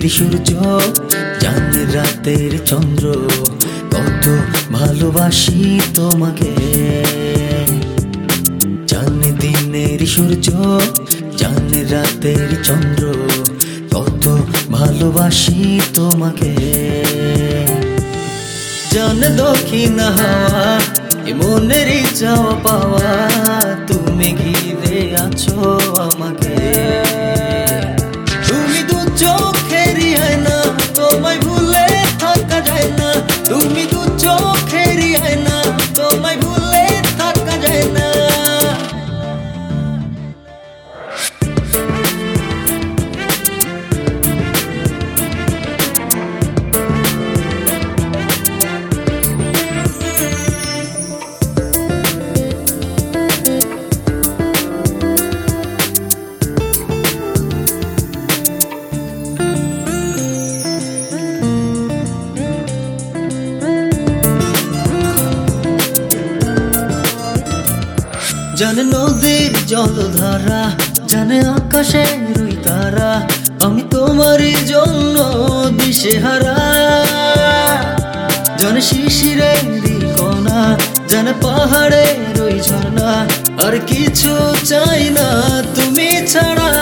সূর্য, চাঁদের রাতের চন্দ্র, কত ভালোবাসি তোমাকে। চাঁদ দিনের সূর্য, চাঁদের রাতের চন্দ্র, কত ভালোবাসি তোমাকে। জান দক্ষিণ হাওয়া, এ মনেরই চাওয়া পাওয়া, তুমি ঘিরে আছো আমাকে। তুমি দু চোখেরই আয়না, তোমায় ভুলে থাকা যায় না। তুমি দু চোখেরই আয়না, তোমায় ভুলে থাকা যায় না। জানে নদীর জলধারা, জানে আকাশের ওই তারা, আমি তোমারই জন্য দিশেহারা। জানে শিশিরের কণা, জানে পাহাড়ের ওই ঝর্ণা, আর কিছু চাই না তুমি ছাড়া।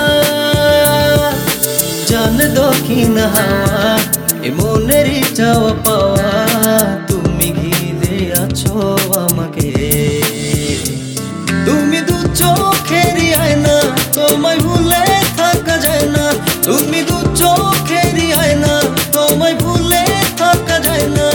জানে দক্ষিণ হাওয়া, এ মনেরই চাওয়া পাওয়া, তুমি ঘিরে আছো আমাকে। তুমি দু চোখেরই আয়না, তোমায় ভুলে থাকা যায় না। তুমি দু চোখেরই আয়না, তোমায় ভুলে থাকা যায় না।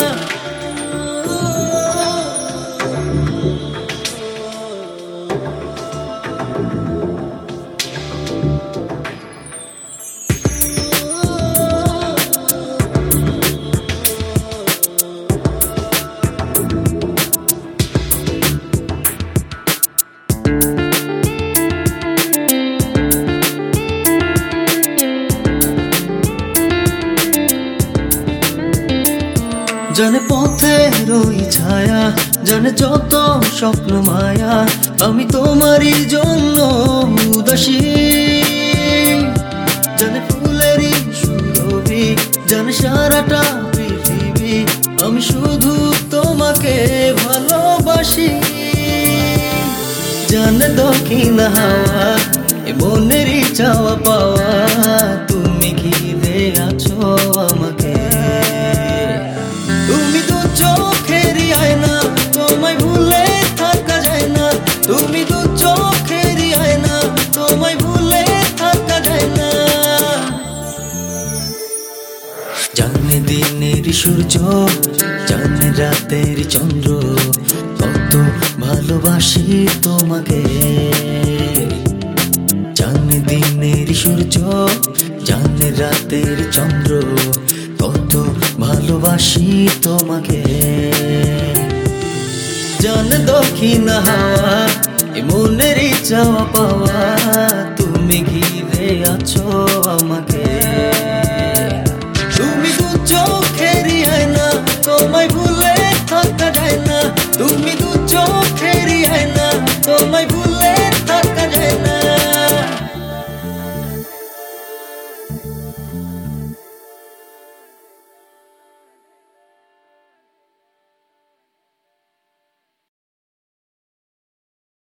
জানে পথের ওই ছায়া, জানে যত স্বপ্ন মায়া, আমি তোমারই জন্য উদাসী। জানে ফুলেরই সুরভি, জানে সারাটা পৃথিবী, আমি শুধু তোমাকে ভালোবাসি। জানে দক্ষিণ হাওয়া, এ মনেরই চাওয়া পাওয়া, তুমি ঘিরে আছো আমাকে। তুমি দু চোখেরই আয়না, তোমায় ভুলে থাকা যায় না। তুমি দু চোখেরই আয়না, তোমায় ভুলে থাকা যায় না। জানে দিনের সূর্য, জানে রাতের চন্দ্র, কত ভালোবাসি তোমাকে। জানে দিনের সূর্য, জানে রাতের চন্দ্র, কত ভালোবাসি তোমাকে। জান দক্ষিণ হাওয়া, এ মনেরই চাওয়া পাওয়া, তুমি ঘিরে আছো আমাকে।